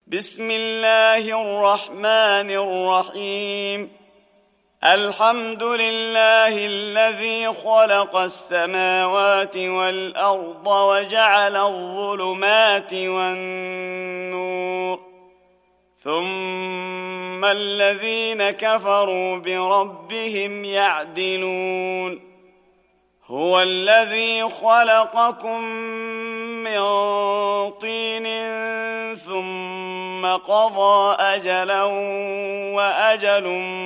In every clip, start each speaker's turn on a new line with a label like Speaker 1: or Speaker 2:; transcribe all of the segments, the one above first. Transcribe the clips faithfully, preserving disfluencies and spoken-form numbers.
Speaker 1: بسم الله الرحمن الرحيم. الحمد لله الذي خلق السماوات والأرض وجعل الظلمات والنور، ثم الذين كفروا بربهم يعدلون. هو الذي خلقكم من طين ثم قضى أجلا وأجل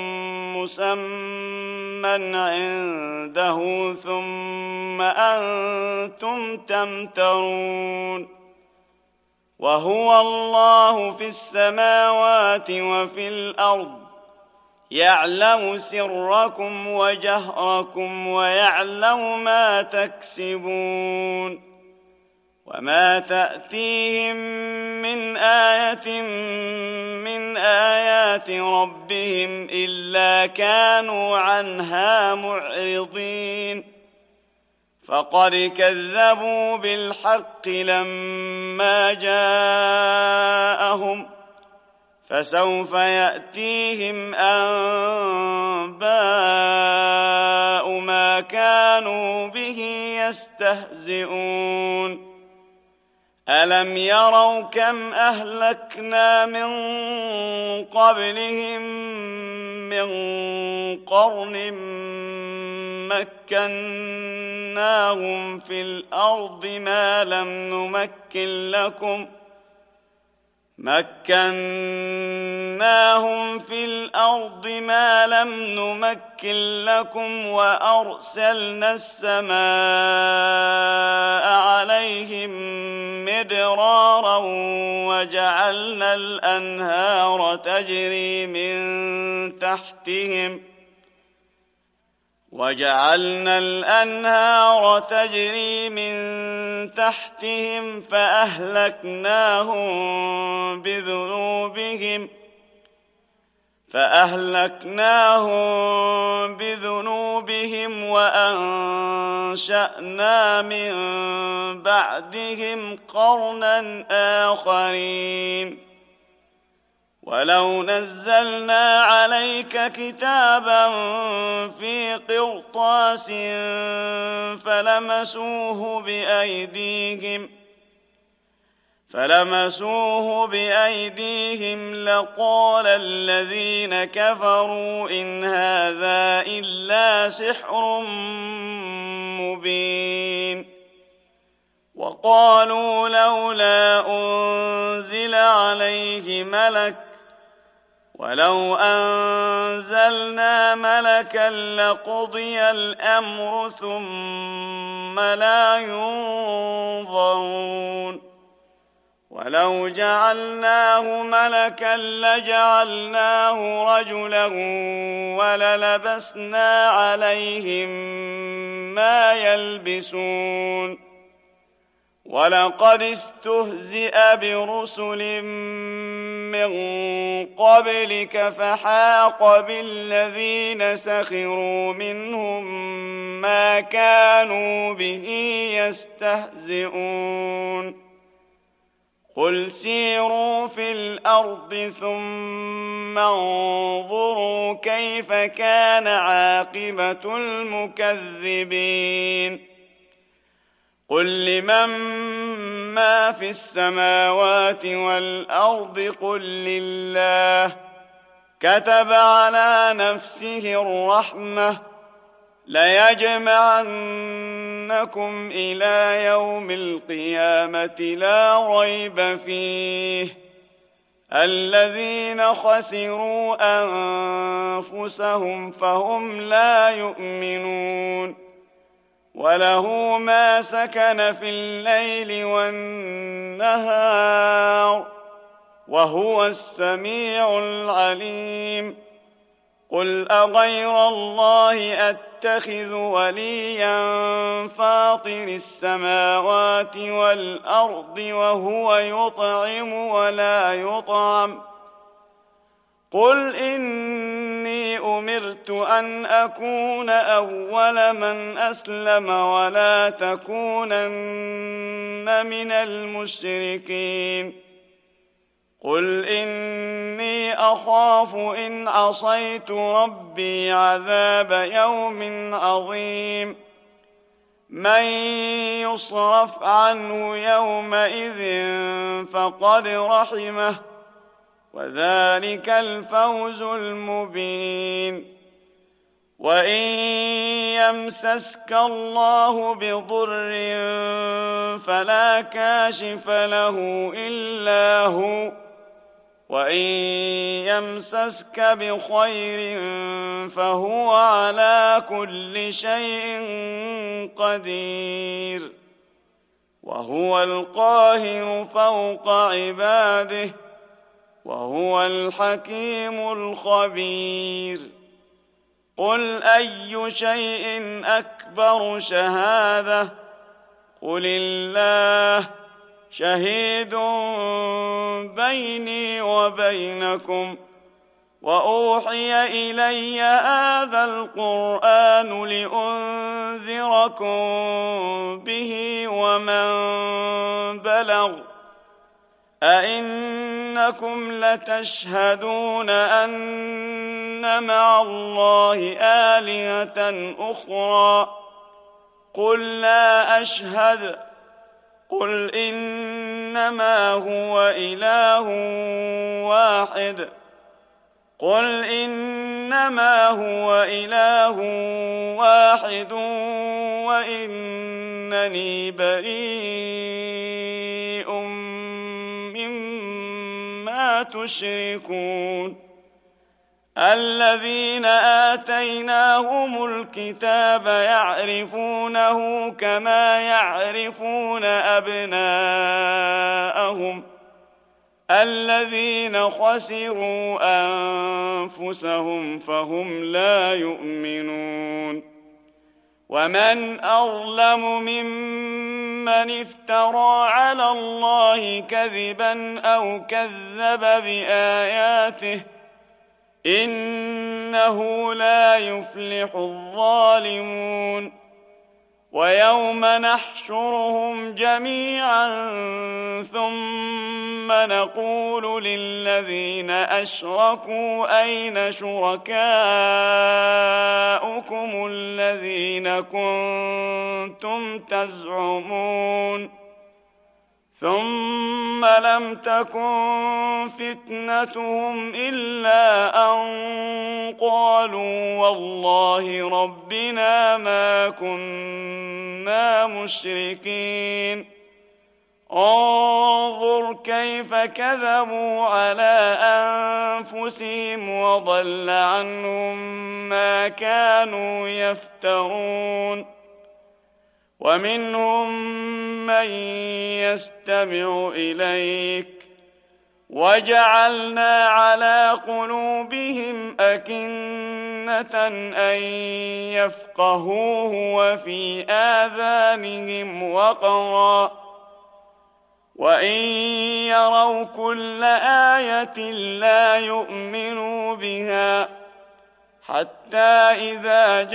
Speaker 1: مسمى عنده ثم أنتم تمترون. وهو الله في السماوات وفي الأرض، يعلم سركم وجهركم ويعلم ما تكسبون. وما تأتيهم من آية من آيات ربهم إلا كانوا عنها معرضين. فقد كذبوا بالحق لما جاءهم، فسوف يأتيهم أنباء ما كانوا به يستهزئون. ألم يروا كم أهلكنا من قبلهم من قرن مكناهم في الأرض ما لم نمكن لكم مكناهم في الأرض ما لم نمكن لكم وأرسلنا السماء عليهم مدرارا وجعلنا الأنهار تجري من تحتهم وجعلنا الأنهار تجري من تحتهم فأهلكناهم بذنوبهم فأهلكناهم بذنوبهم وأنشأنا من بعدهم قرنا آخرين. ولو نزلنا عليك كتابا في قرطاس فلمسوه بأيديهم فلمسوه بأيديهم لقال الذين كفروا إن هذا إلا سحر مبين. وقالوا لولا أنزل عليه ملك ولو أنزلنا ملكا لقضي الأمر ثم لا ينظرون. ولو جعلناه ملكا لجعلناه رجلا وللبسنا عليهم ما يلبسون. ولقد استهزئ برسل من قبلك فحاق بالذين سخروا منهم ما كانوا به يستهزئون. قل سيروا في الأرض ثم انظروا كيف كان عاقبة المكذبين. قل لمن ما في السماوات والأرض قل لله. كتب على نفسه الرحمة ليجمعنكم إلى يوم القيامة لا ريب فيه. الذين خسروا أنفسهم فهم لا يؤمنون. وله ما سكن في الليل والنهار وهو السميع العليم. قل أغير الله أتخذ وليا فاطر السماوات والأرض وهو يطعم ولا يطعم. قل إني أمرت أن أكون أول من أسلم ولا تكونن من المشركين. قل إني أخاف إن عصيت ربي عذاب يوم عظيم من يصرف عنه يومئذ فقد رحمه وذلك الفوز المبين وإن يمسسك الله بضر فلا كاشف له إلا هو وإن يمسسك بخير فهو على كل شيء قدير وهو القاهر فوق عباده وهو الحكيم الخبير قل أي شيء أكبر شهادة قل الله شهيد بيني وبينكم وأوحي إلي هذا القرآن لأنذركم به ومن بلغ أئنكم لتشهدون أن مع الله آلهة أخرى قل لا أشهد قل إنما هو إله واحد قل إنما هو إله واحد وإنني بريء مما تشركون الذين آتيناهم الكتاب يعرفونه كما يعرفون أبناءهم الذين خسروا أنفسهم فهم لا يؤمنون ومن أظلم ممن افترى على الله كذبا أو كذب بآياته إنه لا يفلح الظالمون ويوم نحشرهم جميعا ثم نقول للذين أشركوا أين شركاؤكم الذين كنتم تزعمون ثم لم تكن فتنتهم إلا أن قالوا والله ربنا ما كنا مشركين انظر كيف كذبوا على أنفسهم وضل عنهم ما كانوا يفترون ومنهم من يستمع إليك وجعلنا على قلوبهم أكنة أن يفقهوه وفي آذانهم وقرا وإن يروا كل آية لا يؤمنوا بها حتى إذا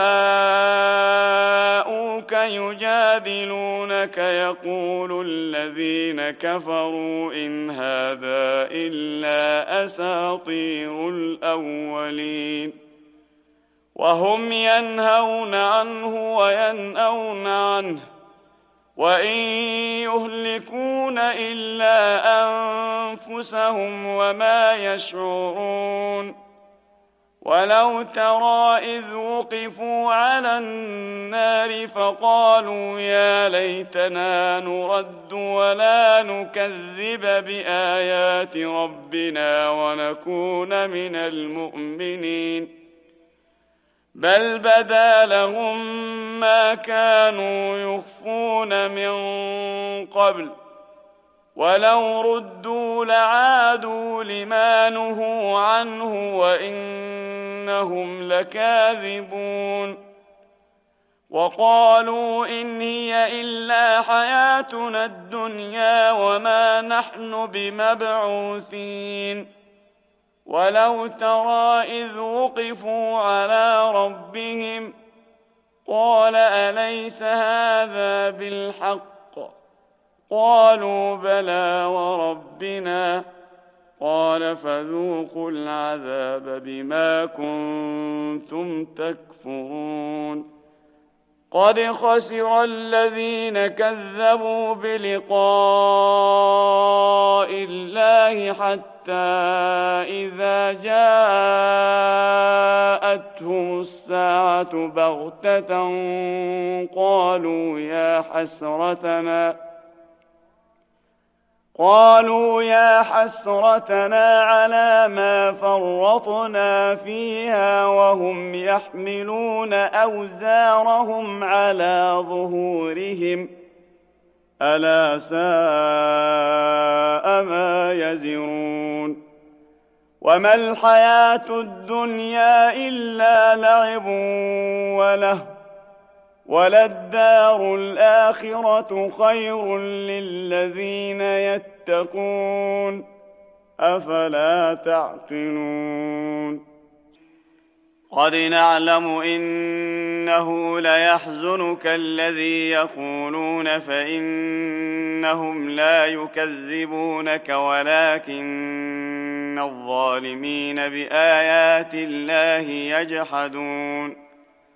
Speaker 1: جاءوك يجادلونك يقول الذين كفروا إن هذا إلا أساطير الأولين وهم ينهون عنه وينأون عنه وإن يهلكون إلا أنفسهم وما يشعرون ولو ترى إذ وقفوا على النار فقالوا يا ليتنا نرد ولا نكذب بآيات ربنا ونكون من المؤمنين بل بدا لهم ما كانوا يخفون من قبل ولو ردوا لعادوا لما نهوا عنه وإنهم لكاذبون وقالوا إن هي إلا حياتنا الدنيا وما نحن بمبعوثين ولو ترى إذ وقفوا على ربهم قال أليس هذا بالحق قالوا بلى وربنا قال فذوقوا العذاب بما كنتم تكفرون قد خسر الذين كذبوا بلقاء الله حتى إذا جاءتهم الساعة بغتة قالوا يا حسرتنا قالوا يا حسرتنا على ما فرطنا فيها وهم يحملون أوزارهم على ظهورهم ألا ساء ما يزرون وما الحياة الدنيا إلا لعب وله وللدار الآخرة خير للذين يتقون أفلا تعقلون قد نعلم إنه ليحزنك الذي يقولون فإنهم لا يكذبونك ولكن الظالمين بآيات الله يجحدون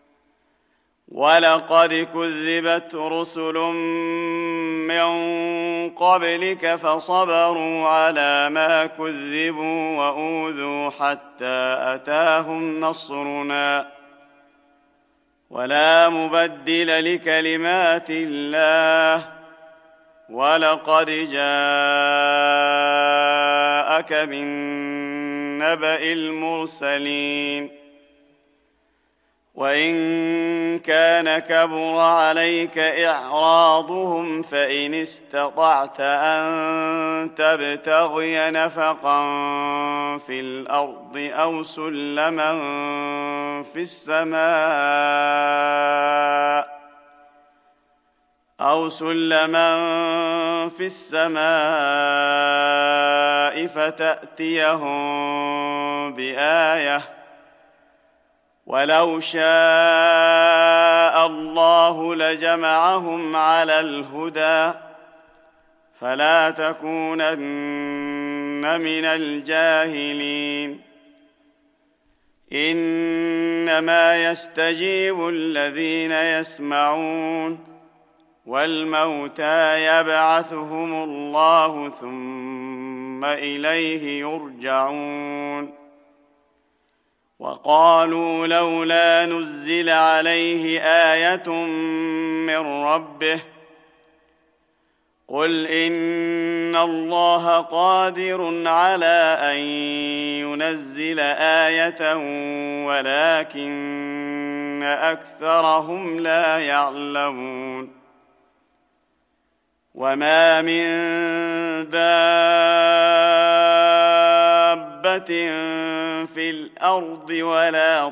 Speaker 1: ولقد كذبت رسل من قبلك فصبروا على ما كذبوا وأوذوا حتى أتاهم نصرنا ولا مبدل لكلمات الله ولقد جاءك من نبأ المرسلين وإن كان كبر عليك إعراضهم فإن استطعت أن تبتغي نفقا في الأرض أو سلما في السماء أو سلما في السماء فتأتيهم بآية ولو شاء الله لجمعهم على الهدى فلا تكونن من الجاهلين إنما يستجيب الذين يسمعون والموتى يبعثهم الله ثم إليه يرجعون وقالوا لولا نزل عليه آية من ربه قل إن الله قادر على أن ينزل آية ولكن أكثرهم لا يعلمون وما من دابة في الأرض ولا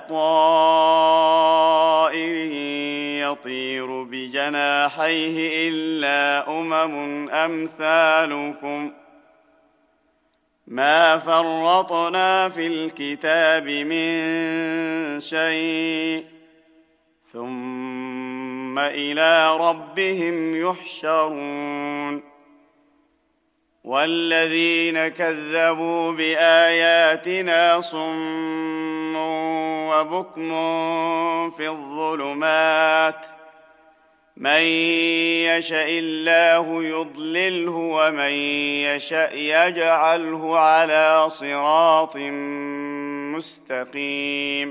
Speaker 1: طائر يطير بجناحيه إلا أمم أمثالكم ما فرطنا في الكتاب من شيء ثم إلى ربهم يحشرون والذين كذبوا بآياتنا صم وبكم في الظلمات من يشاء الله يضلله ومن يشاء يجعله على صراط مستقيم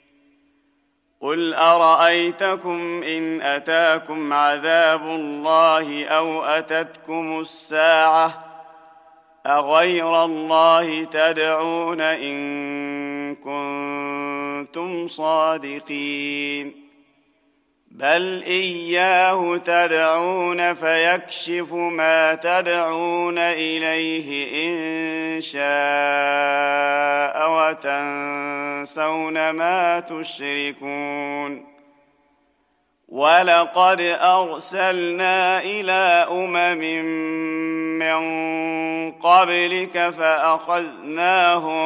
Speaker 1: قل أرأيتكم إن أتاكم عذاب الله أو أتتكم الساعة أغير الله تدعون إن كنتم صادقين بل إياه تدعون فيكشف ما تدعون إليه إن شاء وتنسون ما تشركون ولقد أرسلنا إلى أمم من قبلك فأخذناهم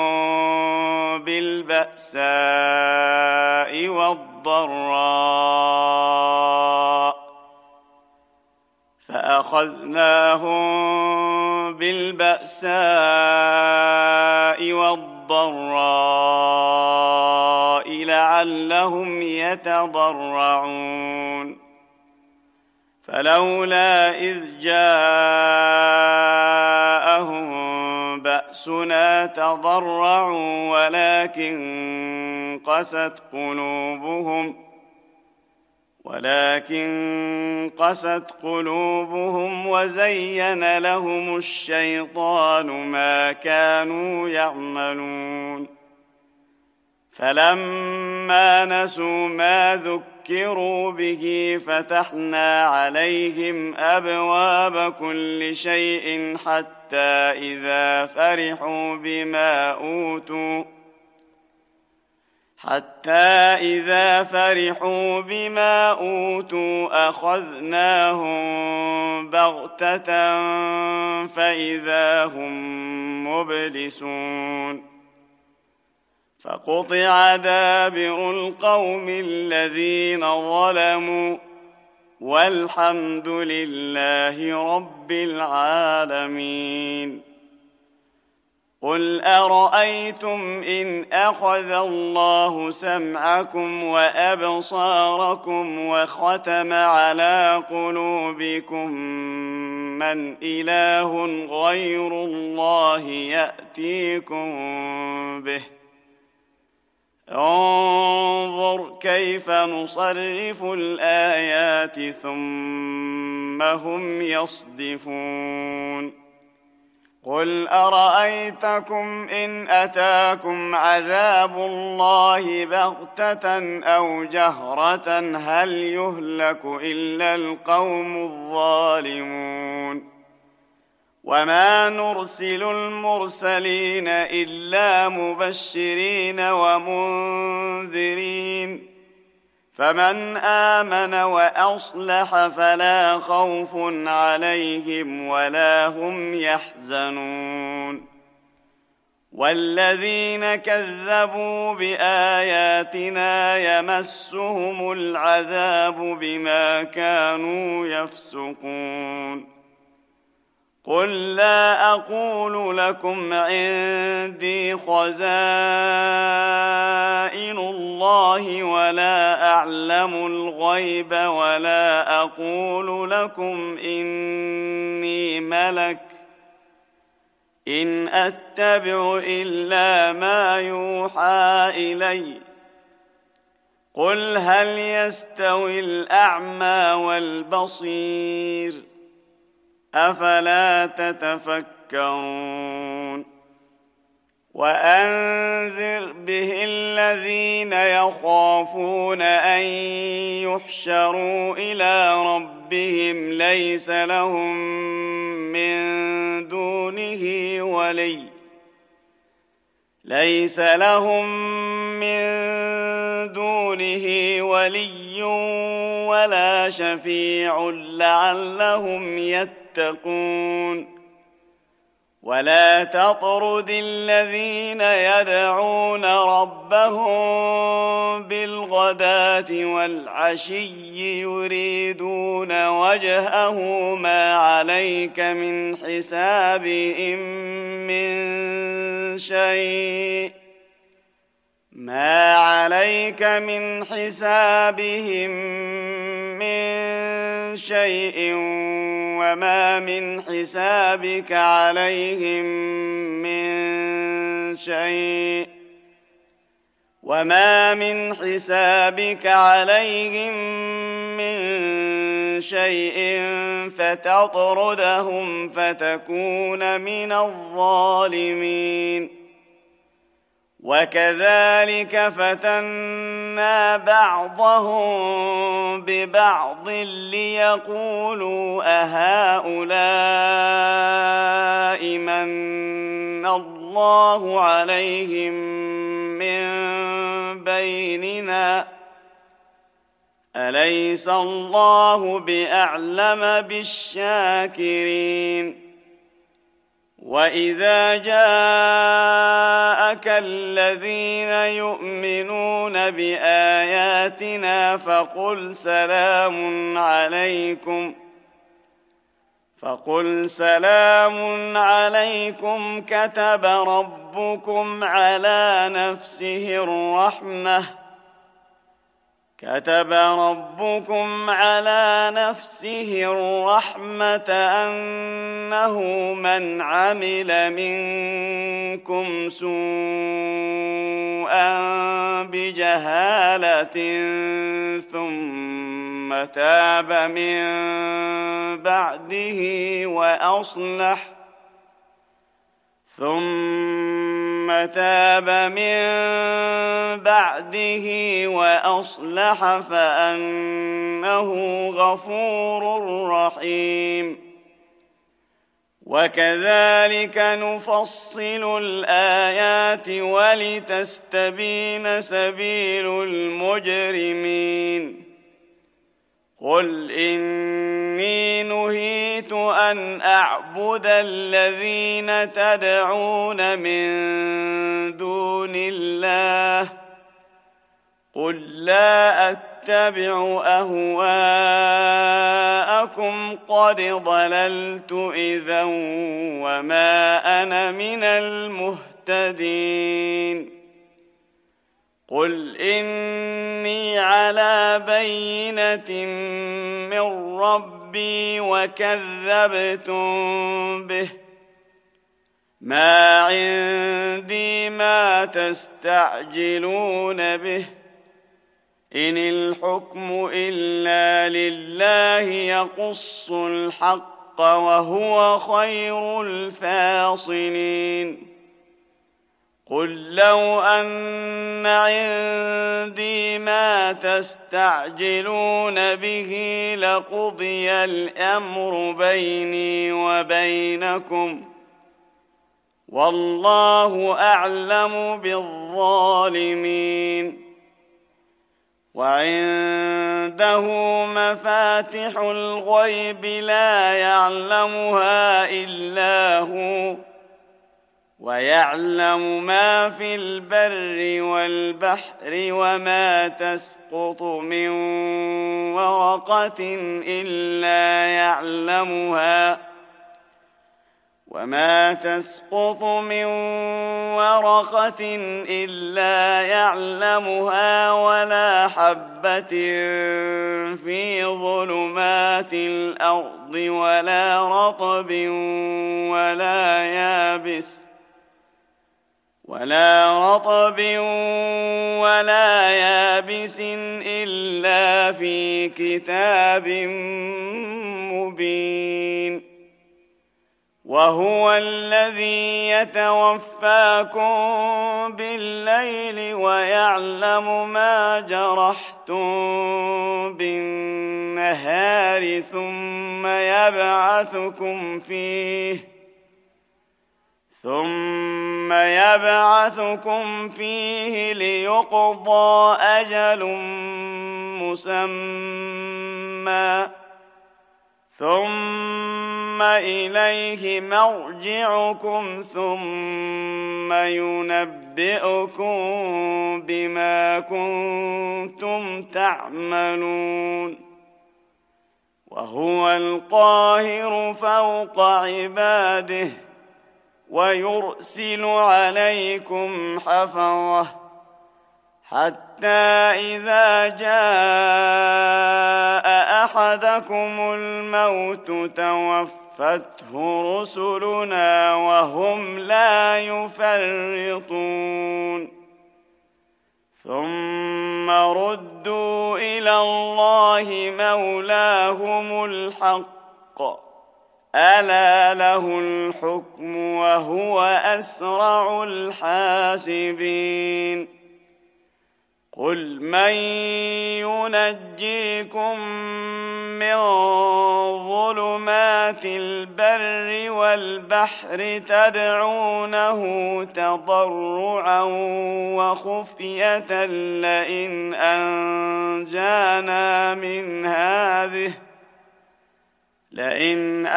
Speaker 1: بالبأساء والضراء فأخذناهم بالبأساء والضراء لعلهم يتضرعون فلولا إذ جاءهم بأسنا تضرعوا ولكن قست قلوبهم ولكن قست قلوبهم وزين لهم الشيطان ما كانوا يعملون فلما نسوا ما ذكروا به فتحنا عليهم أبواب كل شيء حتى إذا فرحوا بما أوتوا حتى إذا فرحوا بما أوتوا أخذناهم بغتة فإذا هم مبلسون فقطع دابر القوم الذين ظلموا والحمد لله رب العالمين قل أرأيتم إن أخذ الله سمعكم وأبصاركم وختم على قلوبكم من إله غير الله يأتيكم به انظر كيف نصرف الآيات ثم هم يصدفون قل أرأيتكم إن أتاكم عذاب الله بغتة أو جهرة هل يهلك إلا القوم الظالمون وما نرسل المرسلين إلا مبشرين ومنذرين فمن آمن وأصلح فلا خوف عليهم ولا هم يحزنون والذين كذبوا بآياتنا يمسهم العذاب بما كانوا يفسقون قل لا أقول لكم عندي خزائن الله ولا أعلم الغيب ولا أقول لكم إني ملك إن أتبع إلا ما يوحى إلي قل هل يستوي الأعمى والبصير أفلا تتفكرون وأنذر به الذين يخافون أن يحشروا إلى ربهم ليس لهم من دونه ولي ليس لهم من دونه ولي ولا شفيع لعلهم يتقون ولا تطرد الذين يدعون ربهم بالغداة والعشي يريدون وجهه ما عليك من حسابهم من شيء ما عليك من حسابهم من شيء وما من حسابك عليهم من شيء وما من حسابك عليهم من شيء فتطردهم فتكون من الظالمين وكذلك فتنا بعضهم ببعض ليقولوا أهؤلاء من الله عليهم من بيننا أليس الله بأعلم بالشاكرين وإذا جاءك الذين يؤمنون بآياتنا فقل سلام عليكم فقل سلام عليكم كتب ربكم على نفسه الرحمة كتب ربكم على نفسه الرحمة أنه من عمل منكم سوءا بجهالة ثم تاب من بعده وأصلح ثم تاب من بعده وأصلح فأنه غفور رحيم. وكذلك نفصل الآيات ولتستبين سبيل المجرمين. قل إني نهيت أن أعبد الذين تدعون من دون الله قل لا أتبع أهواءكم قد ضللت إذا وما أنا من المهتدين. قل إني على بينة من ربي وكذبتم به ما عندي ما تستعجلون به إن الحكم إلا لله يقص الحق وهو خير الفاصلين. قل لو أن عندي ما تستعجلون به لقضي الأمر بيني وبينكم والله أعلم بالظالمين. وعنده مفاتح الغيب لا يعلمها إلا هو ويعلم ما في البر والبحر وما تسقط من ورقة إلا يعلمها وما تسقط من ورقة إلا يعلمها ولا حبة في ظلمات الأرض ولا رطب ولا يابس ولا رطب ولا يابس إلا في كتاب مبين. وهو الذي يتوفاكم بالليل ويعلم ما جرحتم بالنهار ثم يبعثكم فيه ثم يبعثكم فيه ليقضى أجل مسمى ثم إليه مرجعكم ثم ينبئكم بما كنتم تعملون. وهو القاهر فوق عباده ويرسل عليكم حفظة حتى إذا جاء أحدكم الموت توفته رسلنا وهم لا يفرطون ثم ردوا إلى الله مولاهم الحق ألا له الحكم وهو أسرع الحاسبين. قل من ينجيكم من ظلمات البر والبحر تدعونه تضرعا وخفية لئن أنجانا من هذه لئن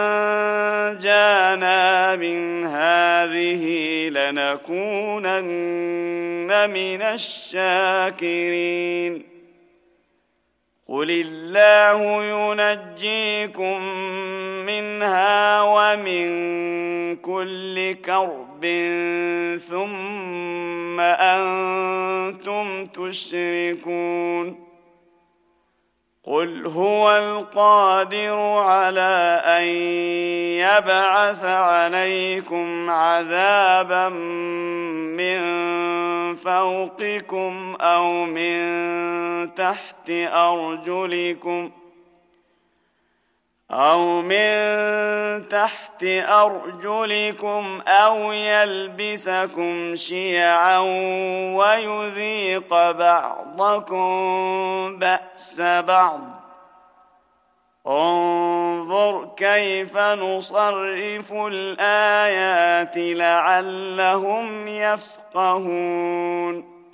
Speaker 1: أنجانا من هذه لنكونن من الشاكرين. قل الله ينجيكم منها ومن كل كرب ثم أنتم تشركون قل هو القادر على أن يبعث عليكم عذابا من فوقكم أو من تحت أرجلكم أو من تحت أرجلكم أو يلبسكم شيعا ويذيق بعضكم بأس بعض انظر كيف نصرف الآيات لعلهم يفقهون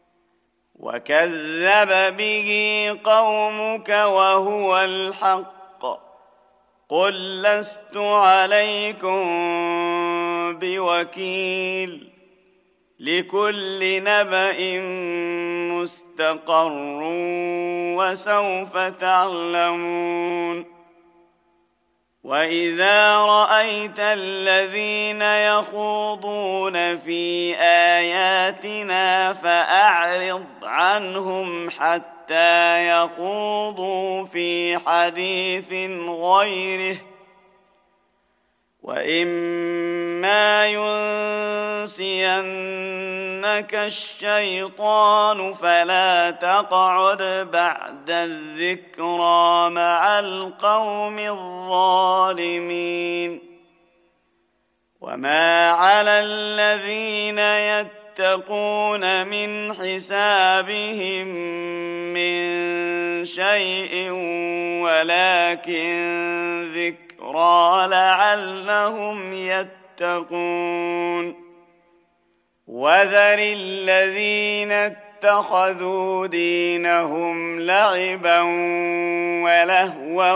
Speaker 1: وكذب به قومك وهو الحق قل لست عليكم بوكيل لكل نبأ مستقر وسوف تعلمون وإذا رأيت الذين يخوضون في آياتنا فأعرض عنهم حتى يخوضوا في حديث غيره وإما ينسينك الشيطان فلا تقعد بعد الذكرى مع القوم الظالمين وما على الذين يتقون من حسابهم من شيء ولكن ذكر لعلهم يتقون وذر الذين اتخذوا دينهم لعبا ولهوا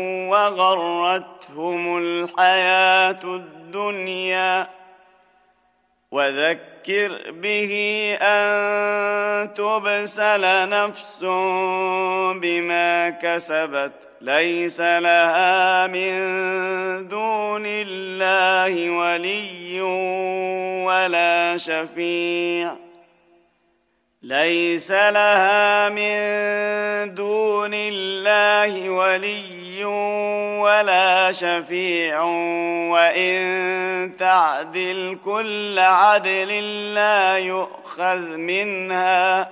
Speaker 1: وغرتهم الحياة الدنيا وذكر به أن تبسل نفس بما كسبت ليس لها من دون الله ولي ولا شفيع ليس لها من دون الله ولي ولا شفيع وإن تعدل كل عدل لا يؤخذ منها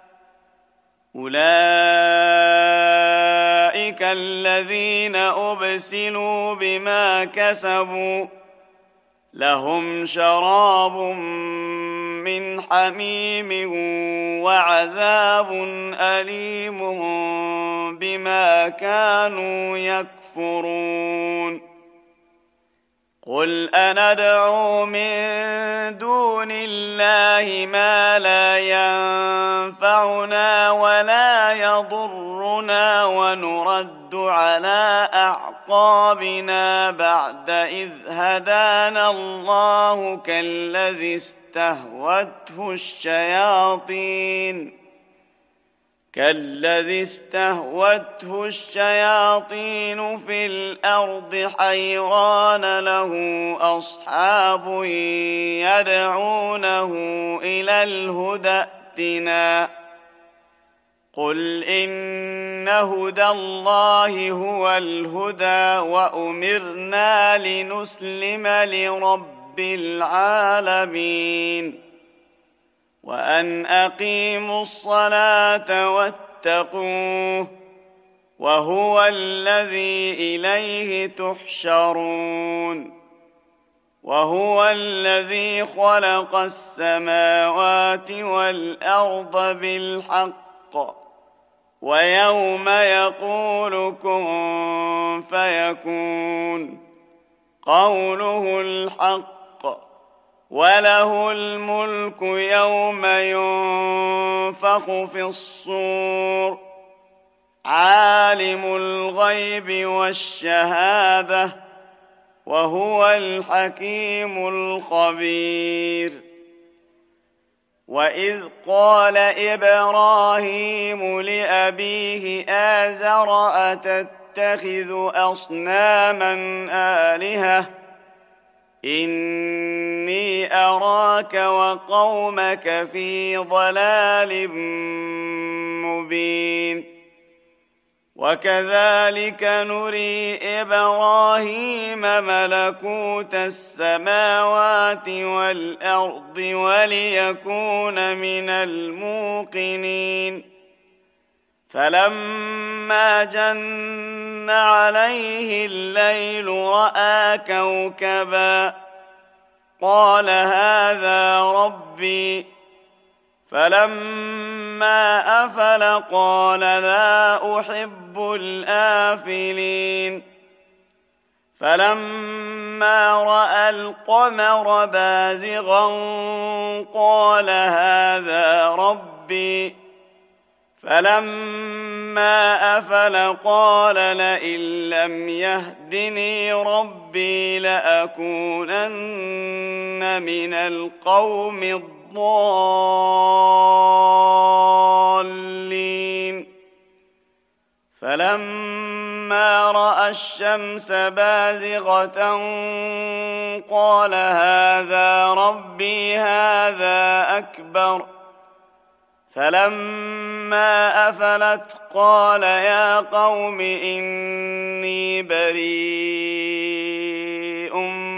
Speaker 1: أولئك الذين أبسلوا بما كسبوا لهم شراب من حميم وعذاب أليم بما كانوا يكفرون قل أندعو من دون الله ما لا ينفعنا ولا يضرنا ونرد على أعقابنا بعد إذ هدانا الله كالذي استهوته الشياطين كالذي استهوته الشياطين في الأرض حيران له أصحاب يدعونه إلى الهدى ائتنا قل إن هدى الله هو الهدى وأمرنا لنسلم لرب العالمين وأن أقيموا الصلاة واتقوه وهو الذي إليه تحشرون وهو الذي خلق السماوات والأرض بالحق ويوم يقول كن فيكون قوله الحق وله الملك يوم ينفخ في الصور عالم الغيب والشهادة وهو الحكيم الخبير وإذ قال إبراهيم لأبيه آزر أتتخذ أصناما آلهة إني أراك وقومك في ضلال مبين وكذلك نري إبراهيم ملكوت السماوات والأرض وليكون من الموقنين فلما جن عليه الليل رأى كوكبا قال هذا ربي فلما أفل قال لا أحب الآفلين فلما رأى القمر بازغا قال هذا ربي فلما أفل قال لئن لم يهدني ربي لأكونن من القوم الضالين فلما رأى الشمس بازغة قال هذا ربي هذا أكبر فلما أفلت قال يا قوم إني بريء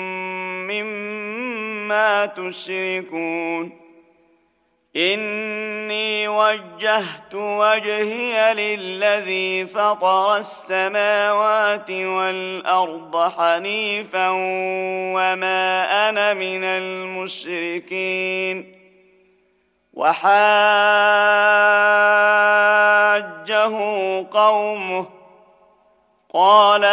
Speaker 1: مما تشركون إني وجهت وجهي للذي فطر السماوات والأرض حنيفا وما أنا من المشركين وحاجه قومه قال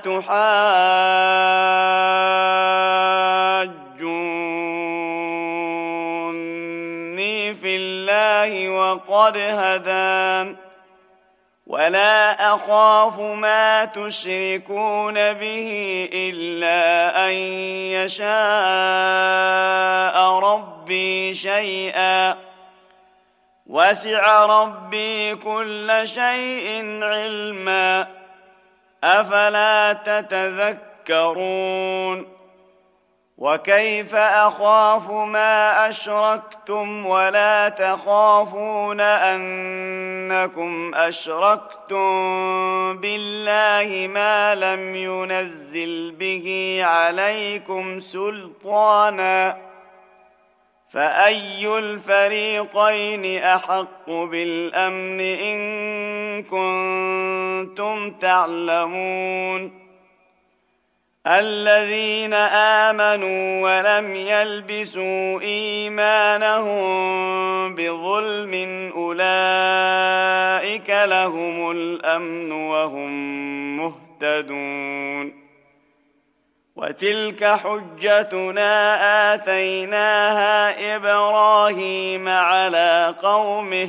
Speaker 1: أتحاجوني في الله وقد هدان ولا أخاف ما تشركون به إلا أن يشاء ربي شيئا وسع ربي كل شيء علما أفلا تتذكرون وكيف أخاف ما أشركتم ولا تخافون أنكم أشركتم بالله ما لم ينزل به عليكم سلطانا فأي الفريقين أحق بالأمن إن كنتم تعلمون الذين آمنوا ولم يلبسوا إيمانهم بظلم أولئك لهم الأمن وهم مهتدون وتلك حجتنا آتيناها إبراهيم على قومه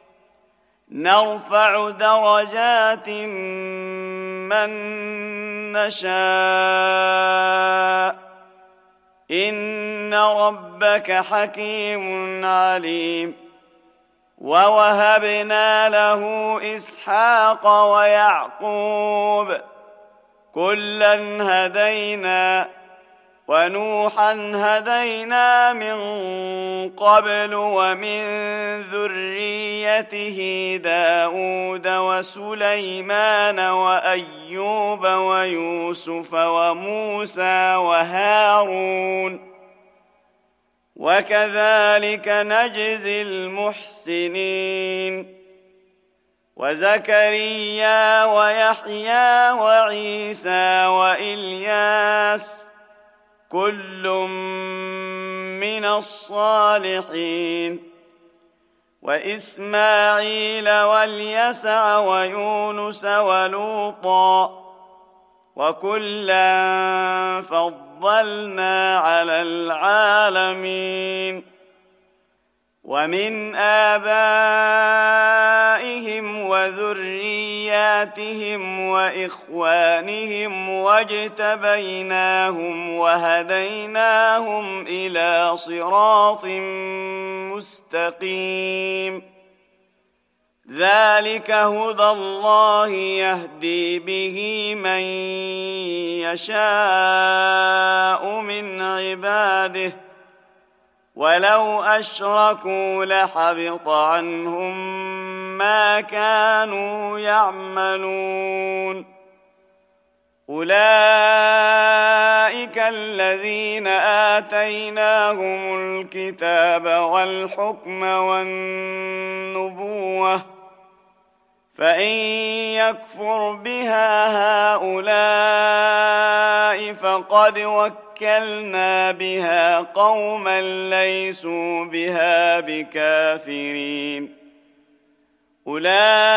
Speaker 1: نرفع درجات من نشاء إن ربك حكيم عليم ووهبنا له إسحاق ويعقوب كلا هدينا ونوحا هدينا من قبل ومن ذريته داود وسليمان وأيوب ويوسف وموسى وهارون وكذلك نجزي المحسنين وزكريا ويحيى وعيسى وإلياس كل من الصالحين وإسماعيل واليسع ويونس ولوطا وكلا فضلنا على العالمين ومن آبائهم آبائهم وذرياتهم وإخوانهم واجتبيناهم وهديناهم إلى صراط مستقيم ذلك هدى الله يهدي به من يشاء من عباده ولو أشركوا لحبط عنهم ما كانوا يعملون أولئك الذين آتيناهم الكتاب والحكم والنبوة فإن يكفر بها هؤلاء فقد وكلنا بها قوما ليسوا بها بكافرين أولئك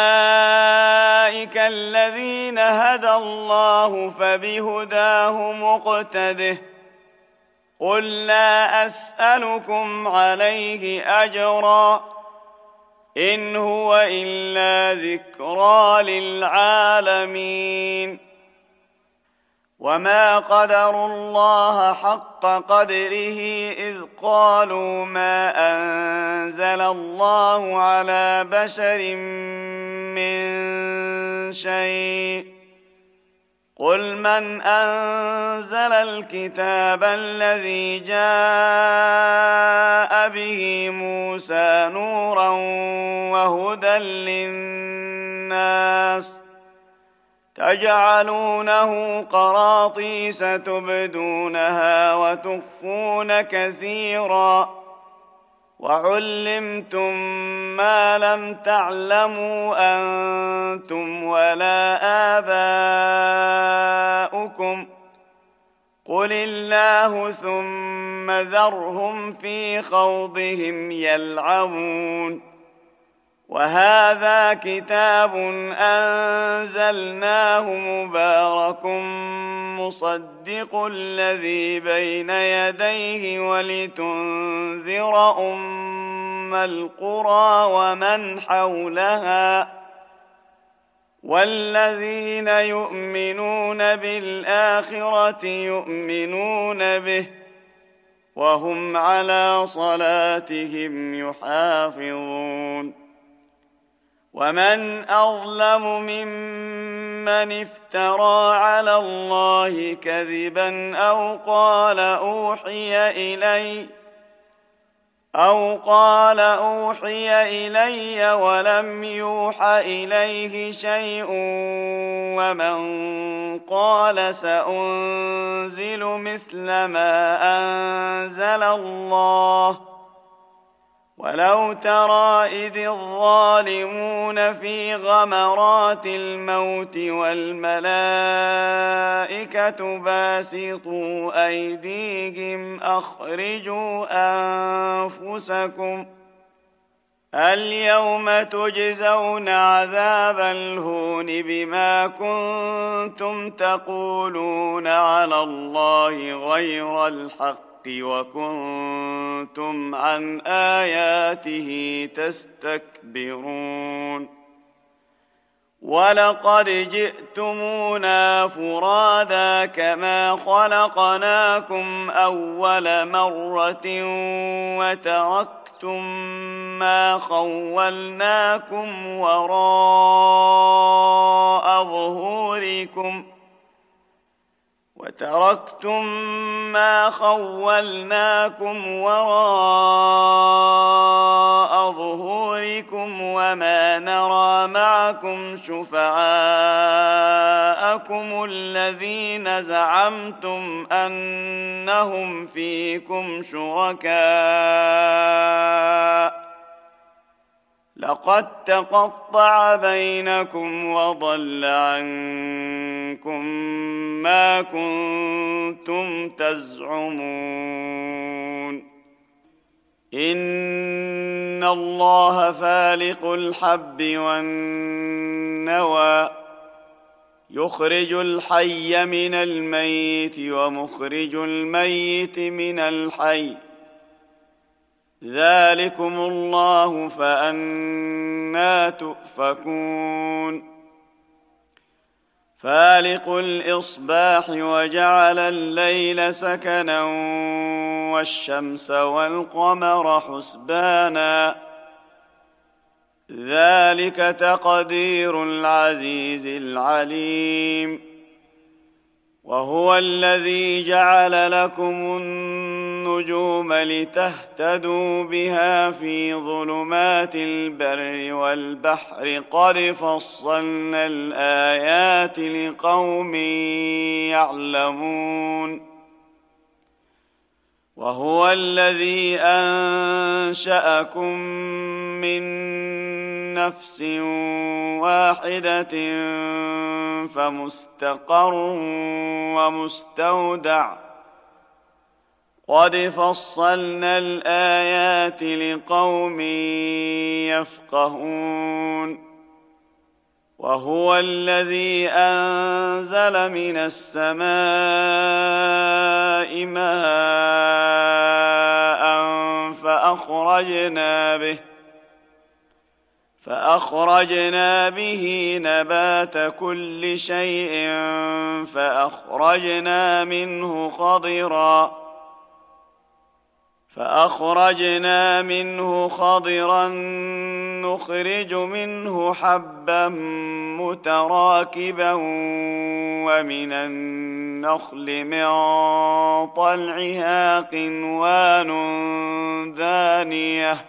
Speaker 1: الذين هدى الله فبهداه مقتده قل لا أسألكم عليه أجرا إن هو إلا ذكرى للعالمين وما قدروا الله حق قدره إذ قالوا ما أنزل الله على بشر من شيء قل من أنزل الكتاب الذي جاء به موسى نورا وهدى للناس تجعلونه قراطيس تبدونها وتخفون كثيرا وعلمتم ما لم تعلموا أنتم ولا آباؤكم قل الله ثم ذرهم في خوضهم يلعبون وهذا كتاب أنزلناه مبارك مصدق الذي بين يديه ولتنذر أم القرى ومن حولها والذين يؤمنون بالآخرة يؤمنون به وهم على صلاتهم يحافظون ومن أظلم ممن افترى على الله كذبا أو قال أوحي إلي أو قال أوحي إلي ولم يوحى إليه شيء ومن قال سأنزل مثل ما أنزل الله ولو ترى إذ الظالمون في غمرات الموت والملائكة باسطوا أيديهم أخرجوا أنفسكم اليوم تجزون عذاب الهون بما كنتم تقولون على الله غير الحق وكنتم عن آياته تستكبرون ولقد جئتمونا فرادا كما خلقناكم أول مرة وتركتم ما خولناكم وراء ظهوركم وتركتم ما خولناكم وراء ظهوركم وما نرى معكم شفعاءكم الذين زعمتم أنهم فيكم شركاء لقد تقطع بينكم وضل عنكم ما كنتم تزعمون إن الله فالق الحب والنوى يخرج الحي من الميت ومخرج الميت من الحي ذلكم الله فأنى تؤفكون فالق الإصباح وجعل الليل سكنا والشمس والقمر حسبانا ذلك تقدير العزيز العليم وهو الذي جعل لكم النجوم لتهتدوا بها في ظلمات البر والبحر قد فصلنا الآيات لقوم يعلمون وهو الذي أنشأكم من نفس واحدة فمستقر ومستودع قد فصلنا الآيات لقوم يفقهون وهو الذي أنزل من السماء ماء فأخرجنا به فأخرجنا به نبات كل شيء فأخرجنا منه خضرا فأخرجنا منه خضرا نخرج منه حبا متراكبا ومن النخل من طلعها قنوان دانية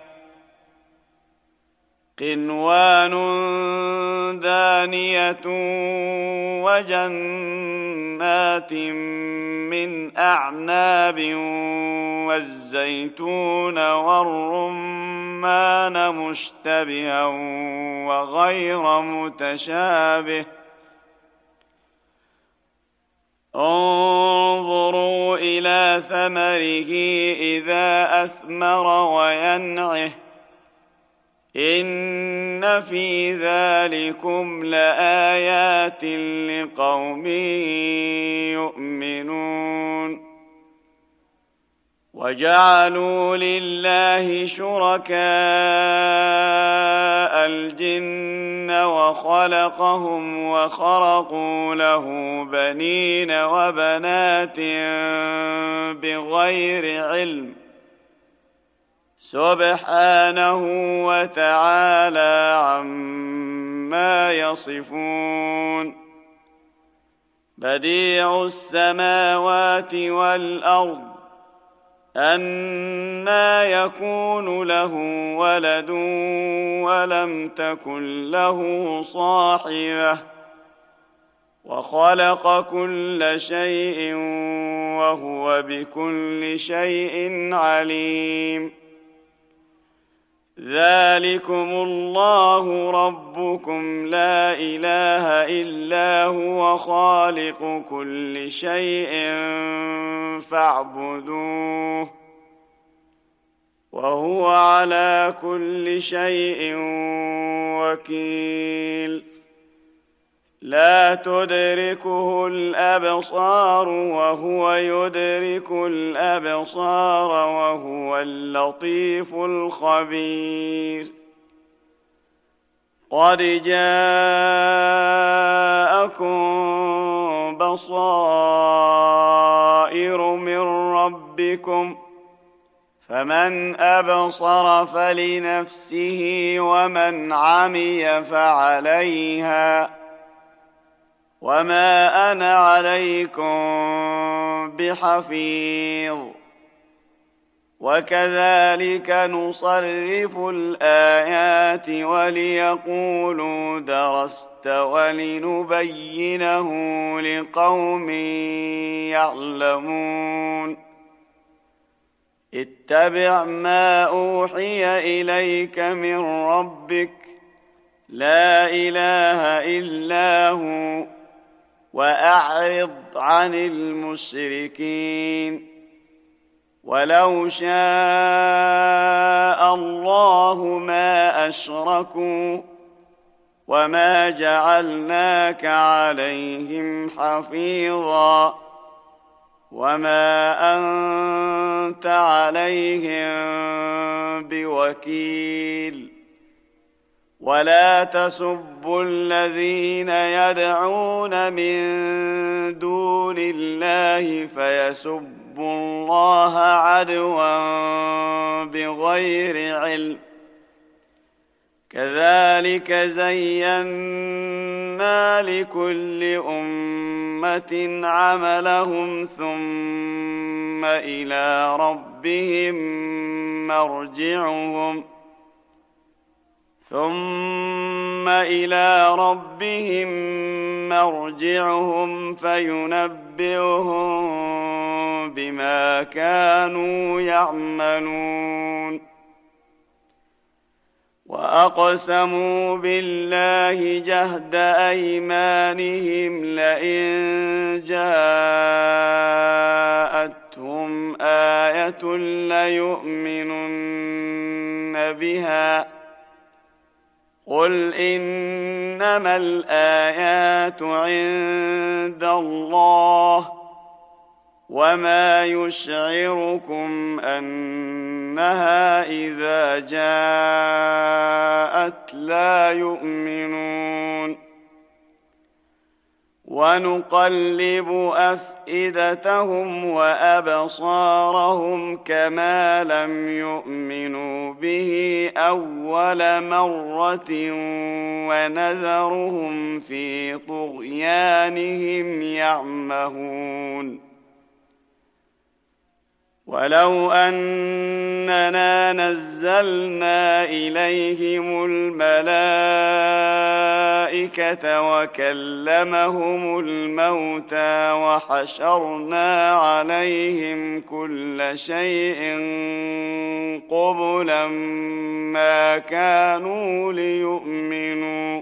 Speaker 1: قنوان دانية وجنات من أعناب والزيتون والرمان مشتبها وغير متشابه انظروا إلى ثمره إذا أثمر وينعه إن في ذلكم لآيات لقوم يؤمنون وجعلوا لله شركاء الجن وخلقهم وخرقوا له بنين وبنات بغير علم سبحانه وتعالى عما يصفون بديع السماوات والأرض أنى يكون له ولد ولم تكن له صاحبة وخلق كل شيء وهو بكل شيء عليم ذلكم الله ربكم لا إله إلا هو خالق كل شيء فاعبدوه وهو على كل شيء وكيل لا تدركه الأبصار وهو يدرك الأبصار وهو اللطيف الخبير قد جاءكم بصائر من ربكم فمن أبصر فلنفسه ومن عمي فعليها وما أنا عليكم بحفيظ وكذلك نصرف الآيات وليقولوا درست ولنبينه لقوم يعلمون اتبع ما أوحي إليك من ربك لا إله إلا هو وأعرض عن المشركين ولو شاء الله ما أشركوا وما جعلناك عليهم حفيظا وما أنت عليهم وكيل ولا تسبوا الذين يدعون من دون الله فيسبوا الله عدوا بغير علم كذلك زينا لكل أمة عملهم ثم إلى ربهم مرجعهم ثم إلى ربهم مرجعهم فينبئهم بما كانوا يعملون وأقسموا بالله جهد أيمانهم لئن جاءتهم آية ليؤمنن بها قل إنما الآيات عند الله وما يشعركم أنها إذا جاءت لا يؤمنون ونقلب أفئدتهم وأبصارهم كما لم يؤمنوا به أول مرة ونذرهم في طغيانهم يعمهون ولو أننا نزلنا إليهم الملائكة وكلمهم الموتى وحشرنا عليهم كل شيء قبلا ما كانوا ليؤمنوا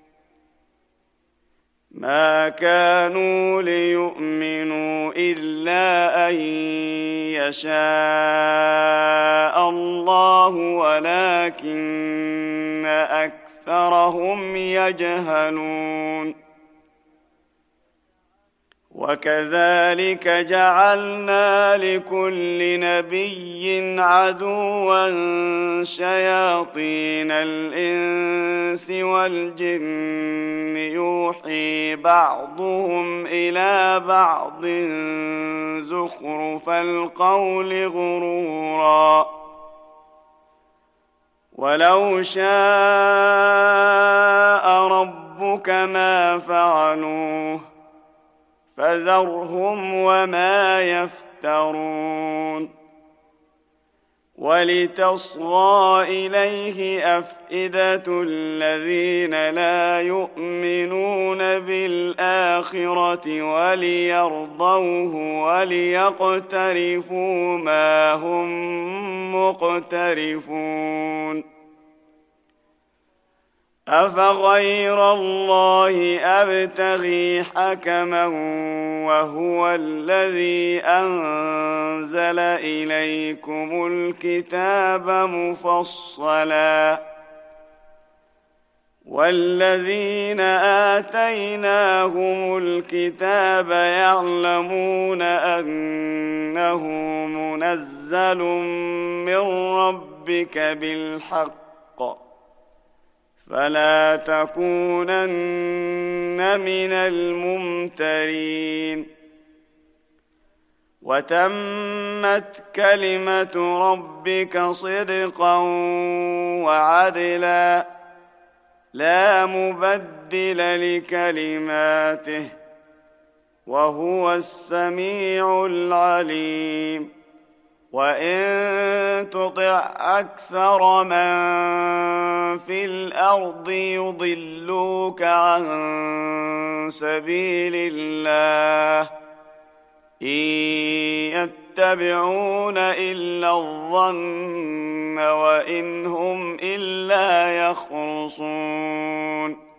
Speaker 1: ما كانوا ليؤمنوا إلا أن يشاء الله ولكن أكثرهم يجهلون وكذلك جعلنا لكل نبي عدوا شياطين الإنس والجن يوحي بعضهم إلى بعض زخرف القول غرورا ولو شاء ربك ما فعلوه فذرهم وما يفترون ولتصغى إليه أفئدة الذين لا يؤمنون بالآخرة وليرضوه وليقترفوا ما هم مقترفون أفغير الله أبتغي حكما وهو الذي أنزل إليكم الكتاب مفصلا والذين آتيناهم الكتاب يعلمون أنه منزل من ربك بالحق فلا تكونن من الممترين وتمت كلمة ربك صدقا وعدلا لا مبدل لكلماته وهو السميع العليم وإن تطع أكثر من في الأرض يضلوك عن سبيل الله إن يتبعون إلا الظن وإن هم إلا يخرصون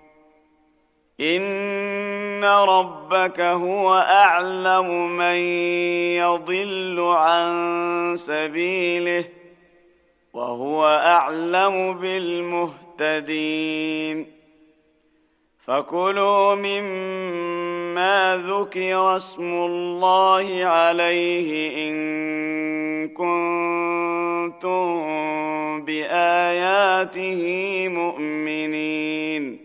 Speaker 1: إن ربك هو أعلم من يضل عن سبيله وهو أعلم بالمهتدين فكلوا مما مما ذكر اسم الله عليه إن كنتم بآياته مؤمنين.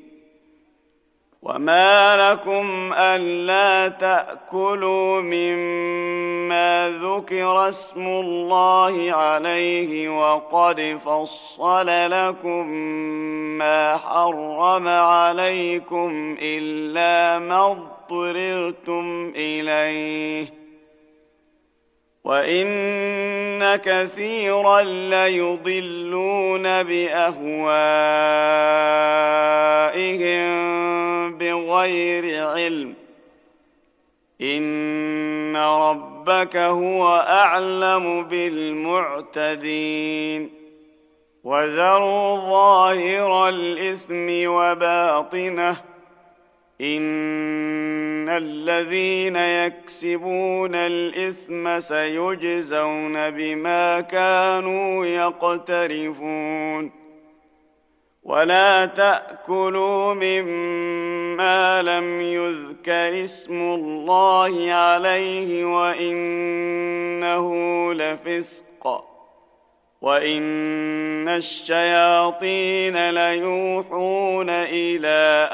Speaker 1: وما لكم ألا تأكلوا مما ذكر اسم الله عليه وقد فصل لكم ما حرم عليكم إلا ما اضطررتم إليه وإن كثيرا ليضلون بأهوائهم بغير علم إن ربك هو أعلم بالمعتدين. وذروا ظاهر الإثم وباطنه إن الذين يكسبون الإثم سيجزون بما كانوا يقترفون. ولا تأكلوا مما لم يذكر اسم الله عليه وإنه لفسق وإن الشياطين ليوحون إلى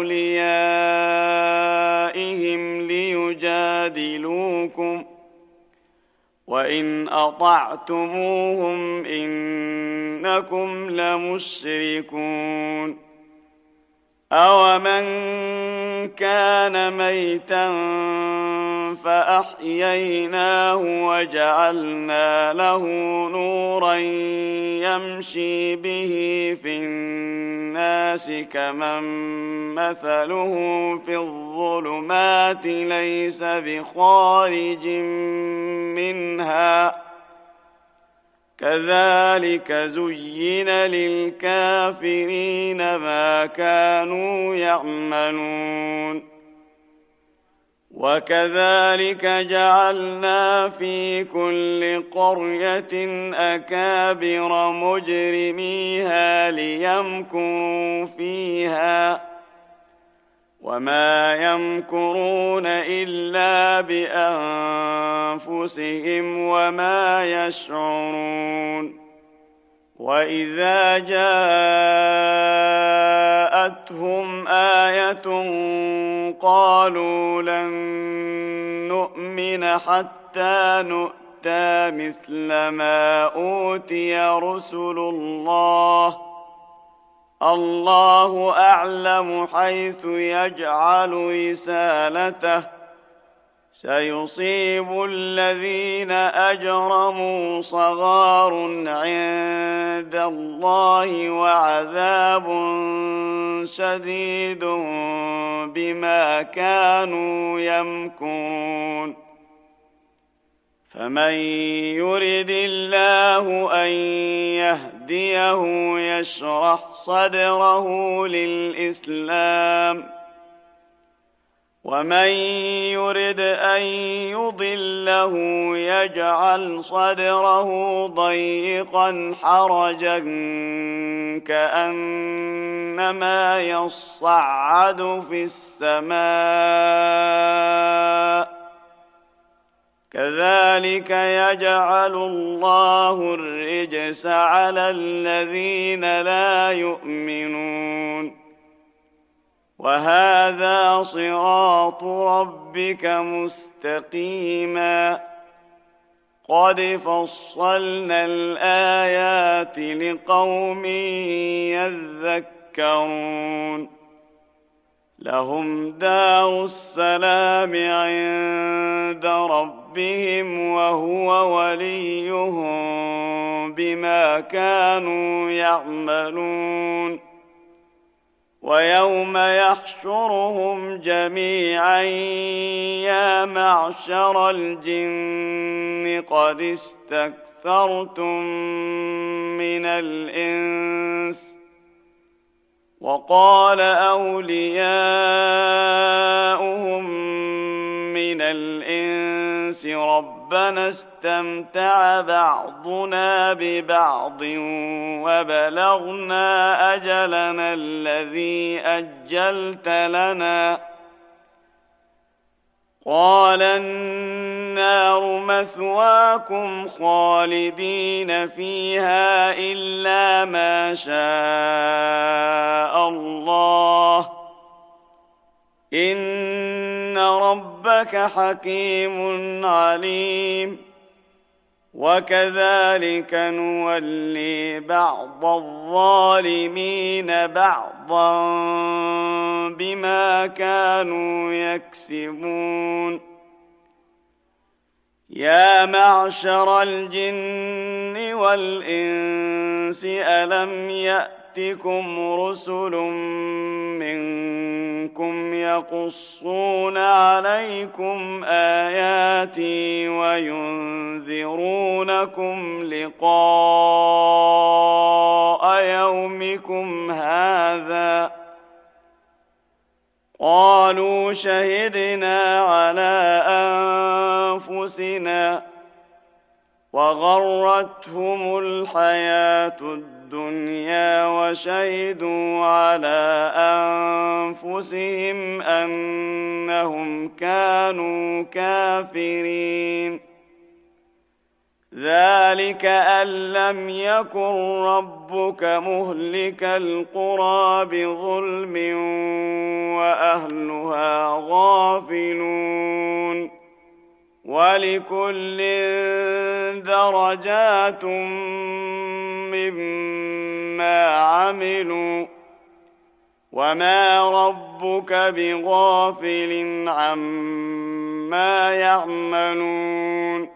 Speaker 1: أوليائهم ليجادلوكم وإن أطعتموهم إنكم لمشركون. أومن كان ميتا فأحييناه وجعلنا له نورا يمشي به في الناس كمن مثله في الظلمات ليس بخارج منها كذلك زين للكافرين ما كانوا يعملون. وكذلك جعلنا في كل قرية أكابر مجرميها ليمكروا فيها وما يمكرون إلا بأنفسهم وما يشعرون. وإذا جاءتهم آية قالوا لن نؤمن حتى نؤتى مثل ما أوتي رسل الله الله أعلم حيث يجعل رسالته سيصيب الذين أجرموا صغار عند الله وعذاب شديد بما كانوا يمكرون. فمن يرد الله أن يهديه يشرح صدره للإسلام ومن يرد أن يضله يجعل صدره ضيقا حرجا كأنما يصعد في السماء كذلك يجعل الله الرجس على الذين لا يؤمنون. وهذا صراط ربك مستقيما قد فصلنا الآيات لقوم يذكرون. لهم دار السلام عند ربهم وهو وليهم بما كانوا يعملون. ويوم يحشرهم جميعا يا معشر الجن قد استكثرتم من الإنس وقال أولياؤهم من الإنس ربنا استمتع بعضنا ببعض وبلغنا أجلنا الذي أجلت لنا قال النار مثواكم خالدين فيها إلا ما شاء الله إن ربك حكيم عليم وكذلك نولي بعض الظالمين بعضا بما كانوا يكسبون يا معشر الجن والإنس ألم يأتكم رسل منكم يقصون عليكم آياتي وينذرونكم لقاء يومكم هذا قالوا شهدنا على أنفسنا وغرتهم الحياة الدنيا وشهدوا على أنفسهم أنهم كانوا كافرين ذلك أن لم يكن ربك مهلك القرى بظلم وأهلها غافلون ولكل درجات مما عملوا وما ربك بغافل عما يعملون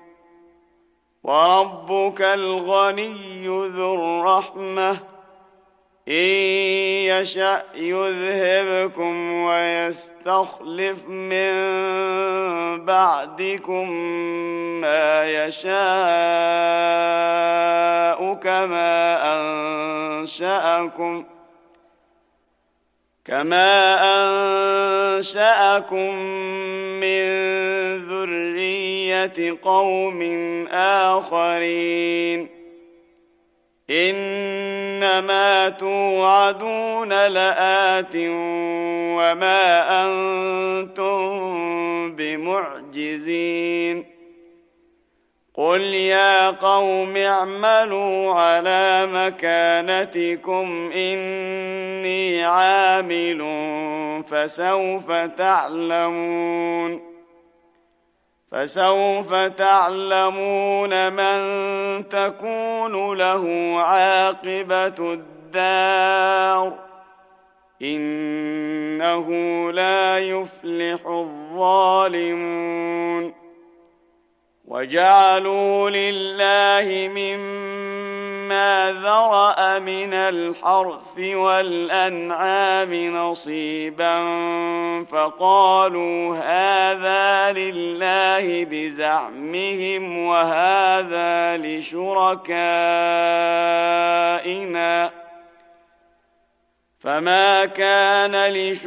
Speaker 1: وربك الغني ذو الرحمة إن يشأ يذهبكم ويستخلف من بعدكم ما يشاء كما أنشأكم كما أنشأكم من ذرية قوم آخرين إنما توعدون لآت وما أنتم بمعجزين قل يا قوم اعملوا على مكانتكم إني عامل فسوف تعلمون فسوف تعلمون من تكون له عاقبة الدار إنه لا يفلح الظالمون وجعلوا لله مما ذرأ من الحرث والأنعام نصيبا فقالوا هذا لله بزعمهم وهذا لشركائنا فما كان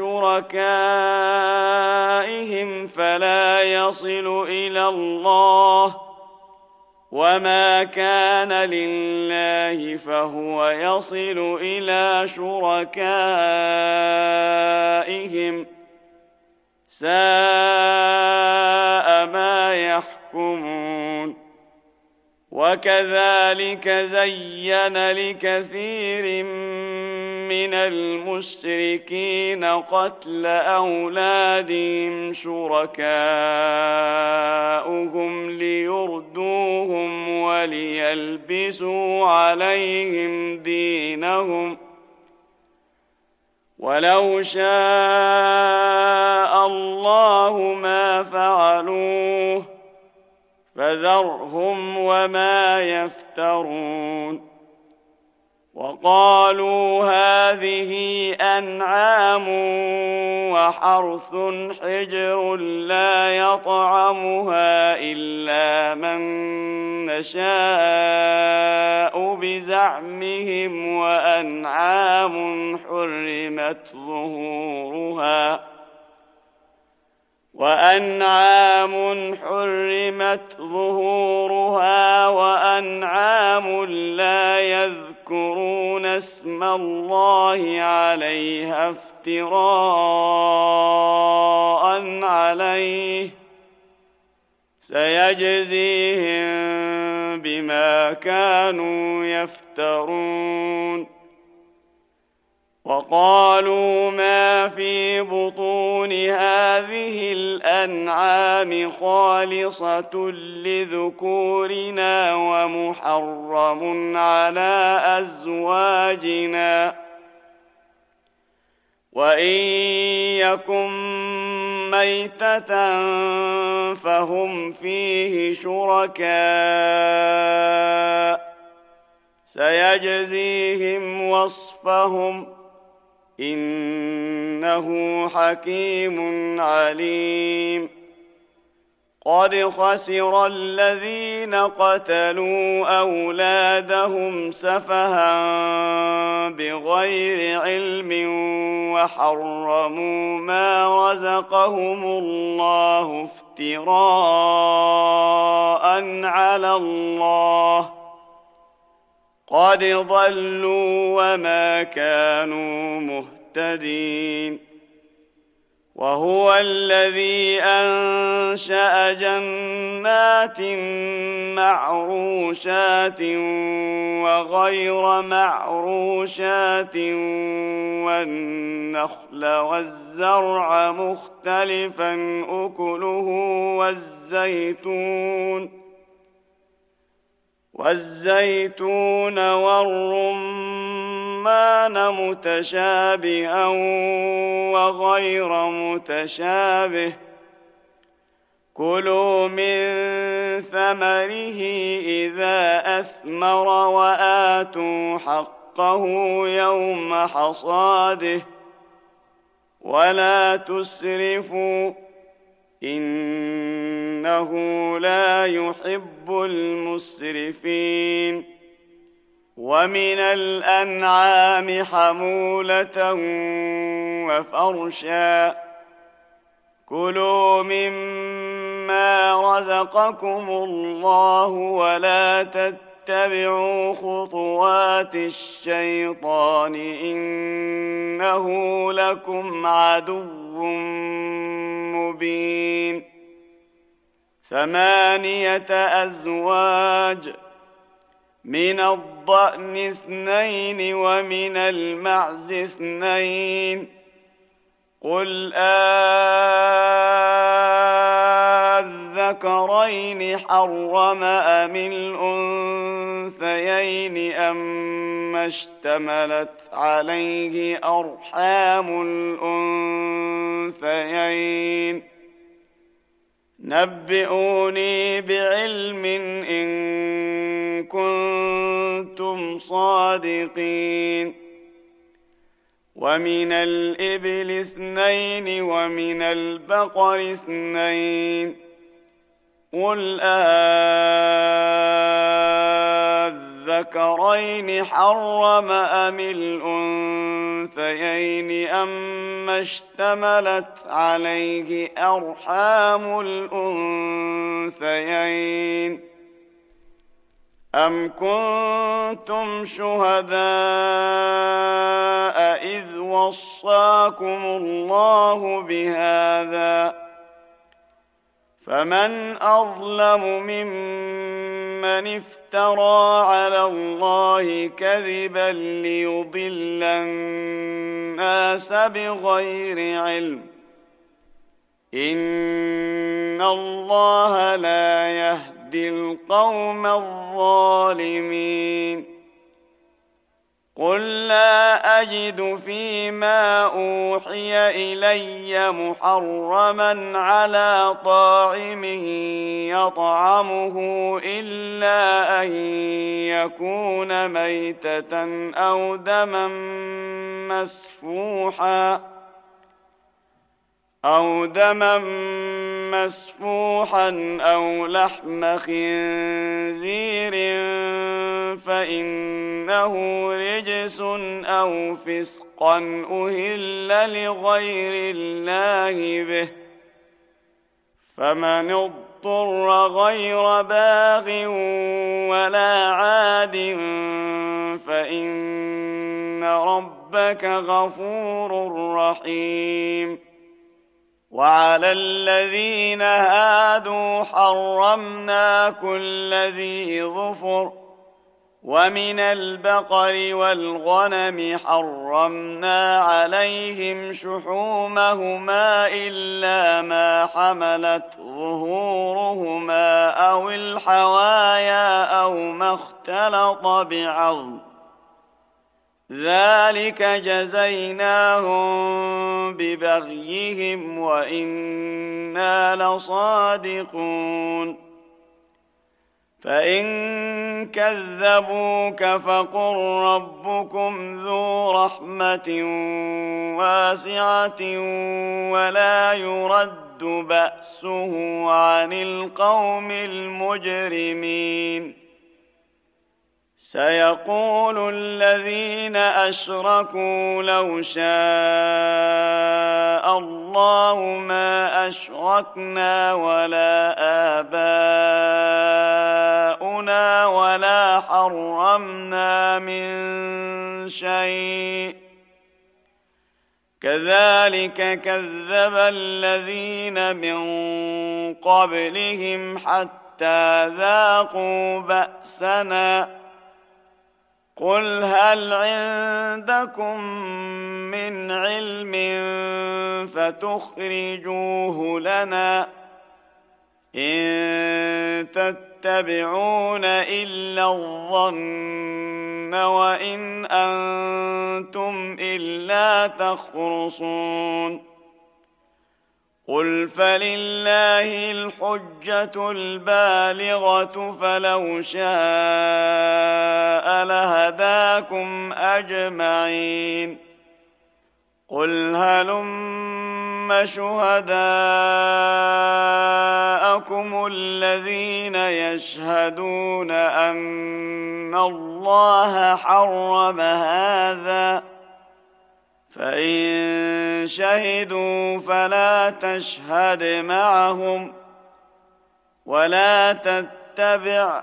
Speaker 1: لشركائهم فلا يصل إلى الله وما كان لله فهو يصل إلى شركائهم ساء ما يحكمون وكذلك زين لكثير من المشركين قتل أولادهم شركاؤهم ليردوهم وليلبسوا عليهم دينهم ولو شاء الله ما فعلوه فذرهم وما يفترون وقالوا هذه أنعام وحرث حجر لا يطعمها إلا من نشاء بزعمهم وأنعام حرمت ظهورها وأنعام حرمت ظهورها وأنعام لا يذكرون اسم الله عليها افتراء عليه سيجزيهم بما كانوا يفترون. وقالوا ما في بطون هذه الأنعام خالصة لذكورنا ومحرم على أزواجنا وإن يكن ميتة فهم فيه شركاء سيجزيهم وصفهم إنه حكيم عليم. قد خسر الذين قتلوا أولادهم سفها بغير علم وحرموا ما رزقهم الله افتراء على الله قد ضلوا وما كانوا مهتدين. وهو الذي أنشأ جنات معروشات وغير معروشات والنخل والزرع مختلفا أكله والزيتون والزيتون والرمان متشابها وغير متشابه كلوا من ثمره إذا أثمر وآتوا حقه يوم حصاده ولا تسرفوا إنه لا يحب المسرفين. ومن الأنعام حمولة وفرشا كلوا مما رزقكم الله ولا تتبعوا خطوات الشيطان إنه لكم عدو مبين. ثمانية أزواج من الضأن اثنين ومن المعز اثنين قل أذكرين حرم أم الأنثيين أما اشتملت عليه أرحام الأنثيين نبئوني بعلم إن كنتم صادقين. ومن الإبل اثنين ومن البقر اثنين قل أذكرين حرم أم الأنثيين أما اشتملت عليه أرحام الأنثيين أم كنتم شهداء إذ وصاكم الله بهذا فمن أظلم ممن افترى على الله كذبا ليضل الناس بغير علم إن الله لا يهدي القوم الظالمين. قل لا أجد فيما أوحي إلي محرما على طاعم يطعمه إلا أن يكون ميتة أو دما مسفوحا أو دما مسفوحا أو لحم خنزير فإنه رجس أو فسقا أهل لغير الله به فمن اضطر غير باغ ولا عاد فإن ربك غفور رحيم. وعلى الذين هادوا حرمنا كل ذي ظفر ومن البقر والغنم حرمنا عليهم شحومهما إلا ما حملت ظهورهما أو الحوايا أو ما اختلط بعظم ذلك جزيناهم ببغيهم وإنا لصادقون فإن كذبوك فقل ربكم ذو رحمة واسعة ولا يرد بأسه عن القوم المجرمين سيقول الذين أشركوا لو شاء الله ما أشركنا ولا آباؤنا ولا حرمنا من شيء كذلك كذب الذين من قبلهم حتى ذاقوا بأسنا قل هل عندكم من علم فتخرجوه لنا إن تتبعون إلا الظن وإن أنتم إلا تخرصون قل فلله الحجة البالغة فلو شاء لهداكم أجمعين قل هلم شهداءكم الذين يشهدون أن الله حرم هذا فإن شهدوا فلا تشهد معهم ولا تتبع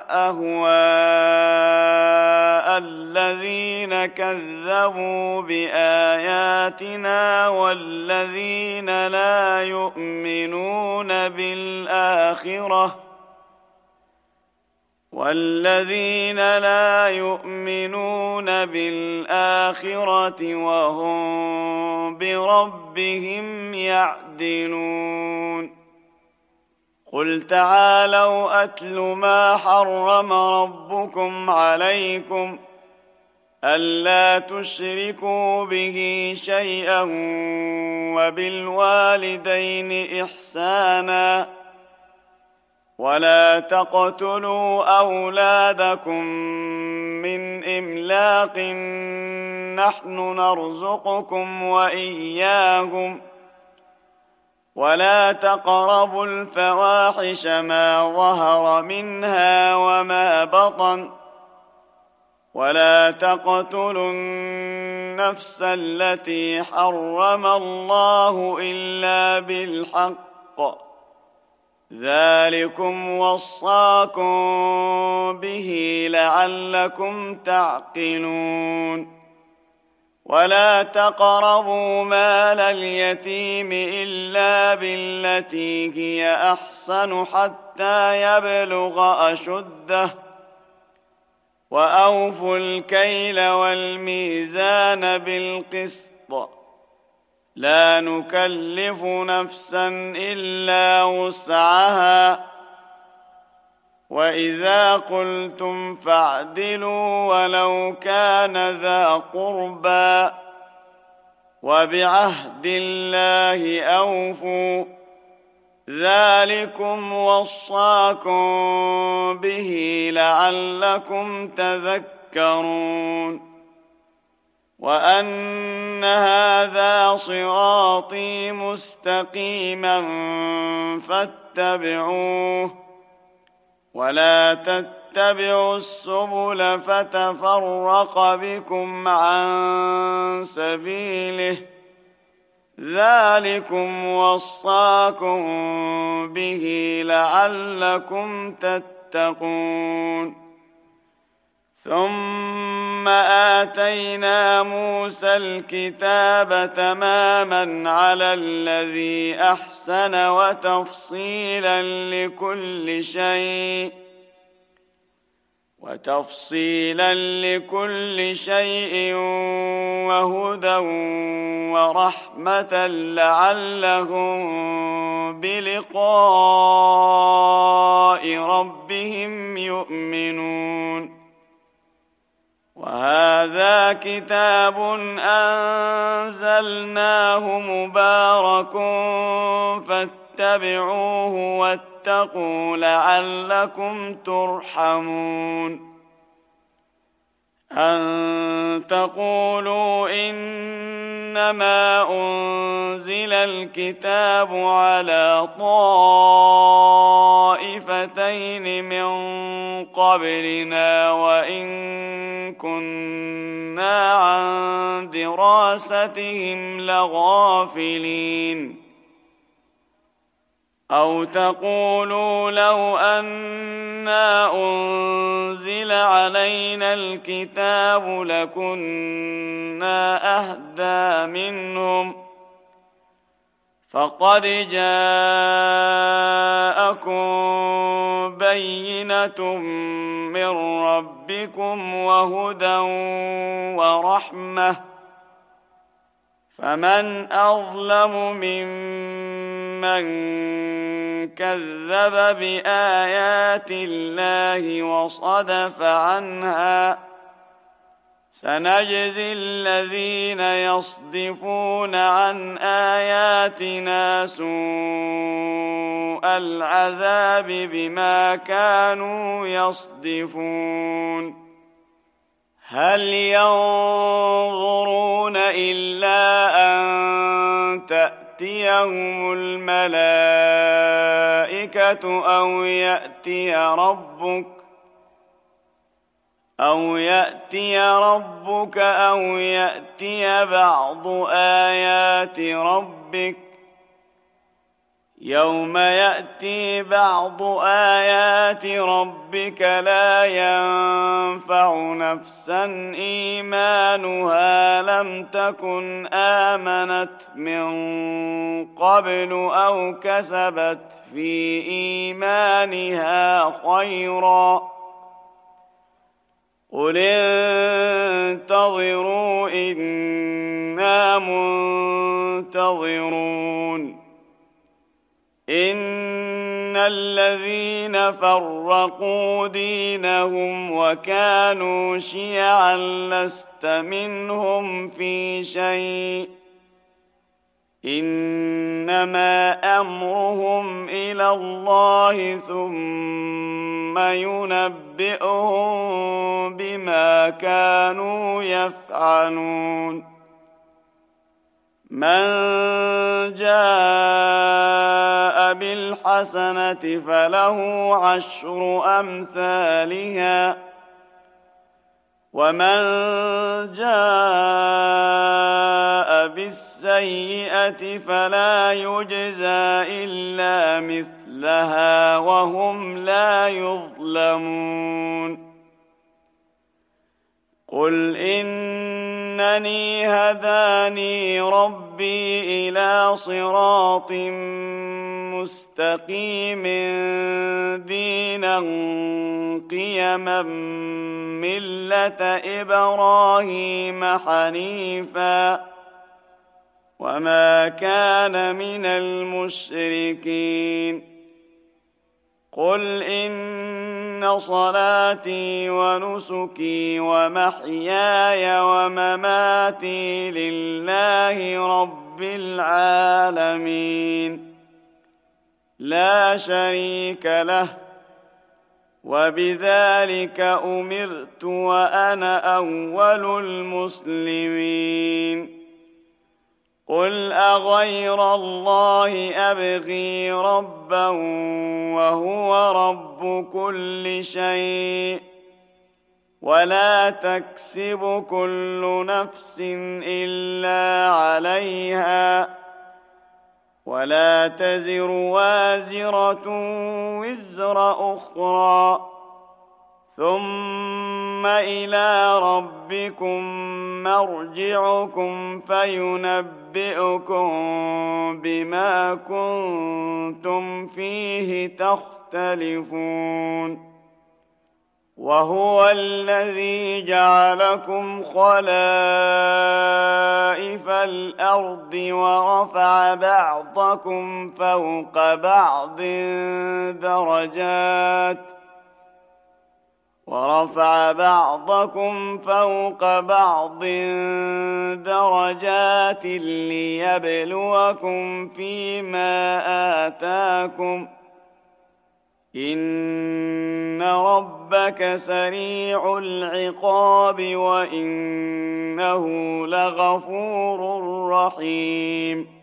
Speaker 1: أهواء الذين كذبوا بآياتنا والذين لا يؤمنون بالآخرة والذين لا يؤمنون بالآخرة وهم بربهم يعدلون قل تعالوا أتل ما حرم ربكم عليكم ألا تشركوا به شيئا وبالوالدين إحسانا ولا تقتلوا أولادكم من إملاق نحن نرزقكم وإياهم ولا تقربوا الفواحش ما ظهر منها وما بطن ولا تقتلوا النفس التي حرم الله إلا بالحق ذلكم وصاكم به لعلكم تعقلون ولا تقربوا مال اليتيم إلا بالتي هي أحسن حتى يبلغ أشده وأوفوا الكيل والميزان بالقسط لا نكلف نفسا إلا وسعها وإذا قلتم فاعدلوا ولو كان ذا قربى وبعهد الله أوفوا ذلكم وصاكم به لعلكم تذكرون وأن هذا صراطي مستقيما فاتبعوه ولا تتبعوا السبل فتفرق بكم عن سبيله ذلكم وصاكم به لعلكم تتقون ثم آتينا موسى الكتاب تماما على الذي أحسن وتفصيلا لكل شيء وتفصيلا لكل شيء وهدى ورحمة لعلهم بلقاء ربهم يؤمنون. وهذا كتاب أنزلناه مبارك فاتبعوه واتقوا لعلكم ترحمون. أن تقولوا إنما أنزل الكتاب على طائفتين من قبلنا وإن كنا عن دراستهم لغافلين. أو تقولوا لو أنا أنزل علينا الكتاب لكنا أهدى منهم فقد جاءكم بينة من ربكم وهدى ورحمة فمن أظلم ممن كذب بآيات الله وصدف عنها. سنجزي الذين يصدفون عن آياتنا سوء العذاب بما كانوا يصدفون. هل ينظرون إلا أن تأتيهم الملائكة أو يأتي ربك أو يأتي ربك أو يأتي بعض آيات ربك يوم يأتي بعض آيات ربك لا ينفع نفسا إيمانها لم تكن آمنت من قبل أو كسبت في إيمانها خيرا قل انتظروا إنا منتظرون. إن الذين فرقوا دينهم وكانوا شيعا لست منهم في شيء إنما أمرهم إلى الله ثم ينبئهم بما كانوا يفعلون. من جاء بالحسنة فله عشر أمثالها ومن جاء بالسيئة فلا يجزى إلا مثلها وهم لا يظلمون. قل إنني هداني ربي إلى صراط مستقيم دينا قيما ملة إبراهيم حنيفا وما كان من المشركين. قل إن صلاتي ونسكي ومحياي ومماتي لله رب العالمين لا شريك له وبذلك أمرت وأنا أول المسلمين. قل أغير الله أبغي ربا وهو رب كل شيء ولا تكسب كل نفس إلا عليها ولا تزر وازرة وزر أخرى ثم إلى ربكم مرجعكم فينبئكم بما كنتم فيه تختلفون وهو الذي جعلكم خلائف الأرض ورفع بعضكم فوق بعض درجات ورفع بعضكم فوق بعض درجات ليبلوكم فيما آتاكم إن ربك سريع العقاب وإنه لغفور رحيم